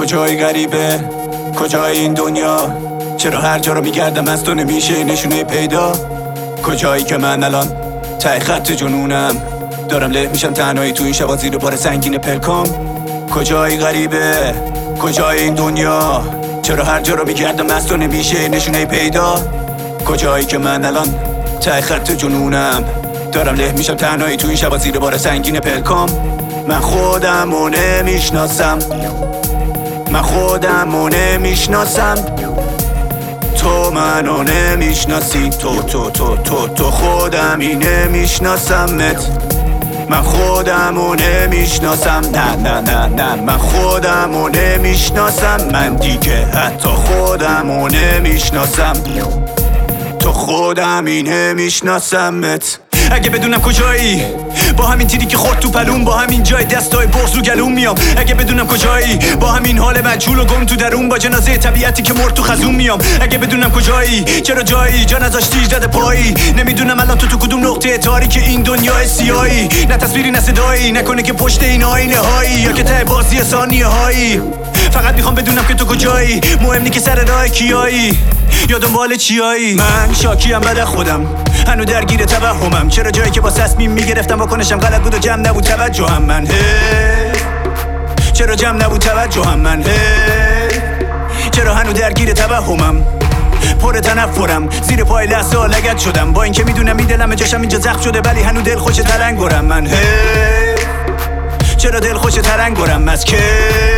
کجای غریبه، کجای این دنیا؟ چرا هر جا رو میگردم از تو نمیشه نشونه پیدا؟ کجایی که من الان ته خط جنونم، دارم له میشم تنهایی تو این شبا زیر بار سنگین پلکام. کجای غریبه، کجای این دنیا؟ چرا هر جا رو میگردم از تو نمیشه نشونه پیدا؟ کجایی که من الان ته خط جنونم، دارم له میشم تنهایی تو این شبا زیر بار سنگین پلکام. من خودمو نمیشناسم، من خودمو نمیشناسم، تو منو نمیشناسی، تو خودمی نمیشناسمت. من خودمو نمیشناسم، نه من خودمو نمیشناسم، من دیگه حتی خودمو نمیشناسم، تو خودمی نمیشناسمت. اگه بدونم کجایی، با همین تیری که خورد تو پلوم، با همین جای دستای بغض رو گلوم میام. اگه بدونم کجایی، با همین حال مجهول و گم تو درون، با جنازه طبیعتی که مرد تو خزون میام. اگه بدونم کجایی، چرا جایی جا نذاشتی زده پایی؟ نمیدونم الان تو کدوم نقطه تاریک این دنیا سیاهی. نه تصویری نه صدایی، نکنه که پشت این آینه هایی، یا که ته بازی ثانیه هایی. فقط میخوام بدونم که تو کجایی، مهم نی که سر راه کیایی یا دنبال چیایی. من شاکیم بعد خودم، هنو درگیر توهمم. چرا جایی که با تصمیم میگرفتم واکنشم غلط بود و جمع نبود توجهم من؟ چرا جمع نبود توجهم من؟ چرا هنو درگیر توهمم؟ پر تنفرم، زیر پای لحظه ها لگد شدم، با اینکه میدونم این دلم جاشم اینجا زخم شده، ولی هنو دل خوش تلنگرم من. چرا دل خوش تلنگرم از که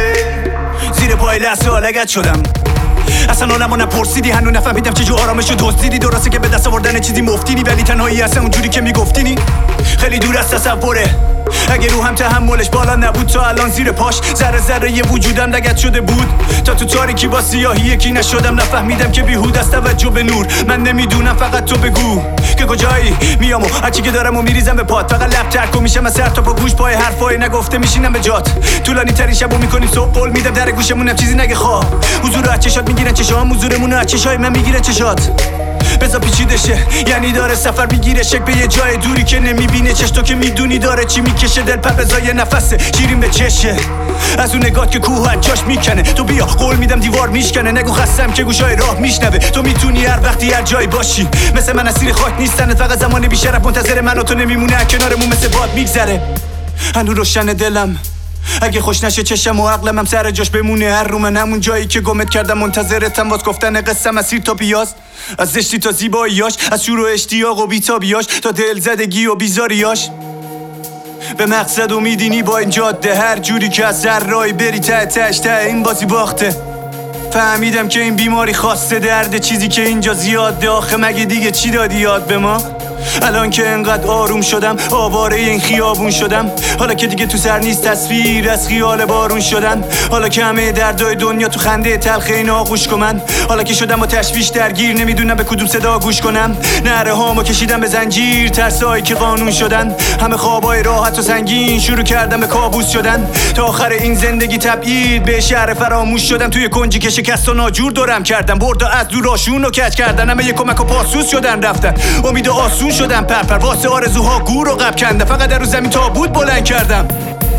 زیر پای لحظه ها لگد شدم. اصلا حالمو نپرسیدی، هنو نفهمیدم چه جو آرامشو دزدیدی. درسته که به دست آوردن چیزی مفتینی، ولی تنهایی اصلا اونجوری که میگفتینی خیلی دور از تصوره. اگه روحم تحملش بالا نبود تا الان زیر پاش ذره ذره یه وجودم لگد شده بود. تا تو تاریکی با سیاهی یکی نشدم، نفهمیدم که بیهود از توجه به نور. من نمیدونم، فقط تو بگو که کجایی. میام و هرچی که دارم و میریزم به پات، فقط لب ترک و میشم از سر تا پا گوش پای حرفای نگفته میشینم به جات. طولانی ترین شبو میکنیم صبح، قول میدم در گوشمونم چیزی نگه خواه. حضور از چشات میگیرن چشام، حضورمون از چشای من میگیرن چشات. بذار پیچیده شه، یعنی داره سفر میگیره شک به یه جای دوری که نمیبینه چش. تو که میدونی داره چی میکشه، دل پر بزای نفسه شیرین به چشه. از اون نگات که کوه از جاش میکنه، تو بیا قول میدم دیوار میشکنه. نگو خستم که گوشای راه میشنوه، تو میتونی هر وقتی هر جایی باشی. مثل من اسیر خاک نیستن، فقط زمان بیشرف منتظر من و تو نمیمونه کنارمون مثل باد میگذره. هنو روشن دلم، اگه خوش نشه چشم و عقلم هم سر جاش بمونه. هر رو من همون جایی که گمت کردم منتظرتم، واس گفتن قصه مسیر تا پیاز. از زشتی تا زیباییاش، از شور و اشتیاق و بیتابیاش تا دل زدگی و بیزاریاش. به مقصد و میدینی با این جاده، هر جوری که از سر رای بری ته تهش ته این بازی باخته. فهمیدم که این بیماری خاصه درد، چیزی که اینجا زیاده. آخه مگه دیگه چی دادی یاد به ما؟ الان که انقدر آروم شدم، آواره این خیابون شدم. حالا که دیگه تو سر نیست تصویر از خیال بارون شدن. حالا که همه دردای دنیا تو خنده تلخ این آغوش کنم. حالا که شدم با تشویش درگیر، نمیدونم به کدوم صدا گوش کنم. نره هامو کشیدم به زنجیر، ترسایی که قانون شدن. همه خوابای راحت و سنگین شروع کردم به کابوس شدن. تا آخر این زندگی تبعید به شهر فراموش شدم. توی کنجی که شکست و ناجور دورم کردم، برد از دوراشون رو کج کردن. همه یه کمک و پاسوس شدن رفتن، امید آسون شدم پرپر. واسه آرزوها گور و قب کندم، فقط در رو زمین تابوت بلند کردم.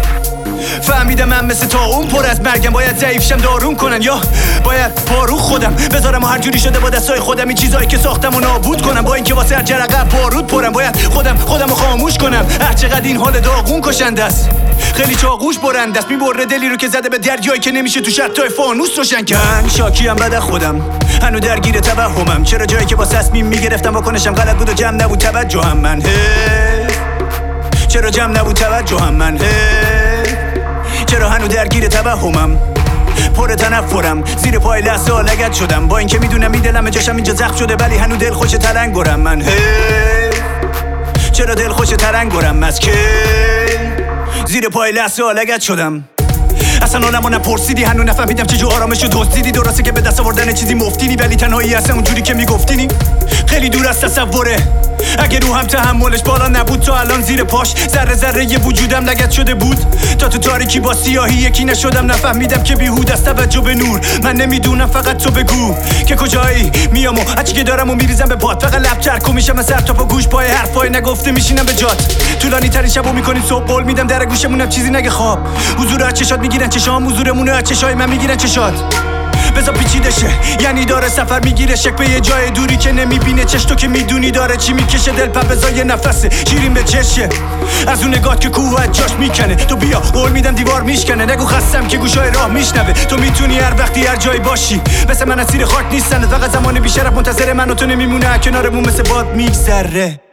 فهمیدم من مثل تا اون پر از مرگم، باید ضعیفشم دارون کنن یا باید پارو خودم بذارم و هر جوری شده با دستای خودم این چیزایی که ساختم و نابود کنم. با اینکه واسه هر جرقه بارود پرم، باید خودم رو خاموش کنم. هر چقدر این حال داغون کشنده است، خیلی چاقوش برنده است. میبره دلی رو که زده به دریایی که نمیشه تو شتای فانوس روشن کرد. شاکیم بعد خودم، هنو درگیر توهمم. چرا جایی که با تصمیم میگرفتم واکنشم غلط بود و جمع نبود توجهم من؟ چرا جمع نبود توجهم من؟ چرا هنو درگیر توهمم؟ پر تنفرم، زیر پای لحظه ها لگد شدم. با اینکه میدونم این دلم جاشم اینجا زخم شده، ولی هنو دل خوش تلنگرم من. چرا دل خوش تلنگرم از که زیر پای لحظه ها لگد شدم. اصلا حالمو نپرسیدی، هنو نفهمیدم چه جو آرامشو دزدیدی. درسته که به دست آوردن چیزی مفتینی، ولی تنهایی اصلا اونجوری که میگفتینی خیلی دور از تصوره. اگه روحم تحملش بالا نبود تا الان زیر پاش ذره ذره یه وجودم لگد شده بود. تا تو تاریکی با سیاهی یکی نشدم، نفهمیدم که بیهود است توجه به نور. من نمیدونم فقط تو بگو که کجایی میام و هرچی که دارم و میریزم به پات. فقط لب چرک و میشم سر تا پا گوش پای حرفای نگفته میشینم به جات. طولانی ترین شبو میکنیم صبح، قول میدم در گوشمونم چیزی نگه خواب. حضور از چشات میگیرن چشام، حضورمونه از چشای من میگیرن چشات. بذار پیچیده شه، یعنی داره سفر میگیره شک به یه جای دوری که نمیبینه چش. تو که میدونی داره چی میکشه دل پر بذار یه نفسه شیرین به چشه. از اون نگات که کوه از جاش میکنه، تو بیا قول میدم دیوار میشکنه. نگو خستم که گوشای راه میشنوه، تو میتونی هر وقتی هر جایی باشی. مثل من اسیر خاک نیستن، فقط زمان بیشرف منتظر من و تو نمیمونه کنارمون مثل باد میگذره.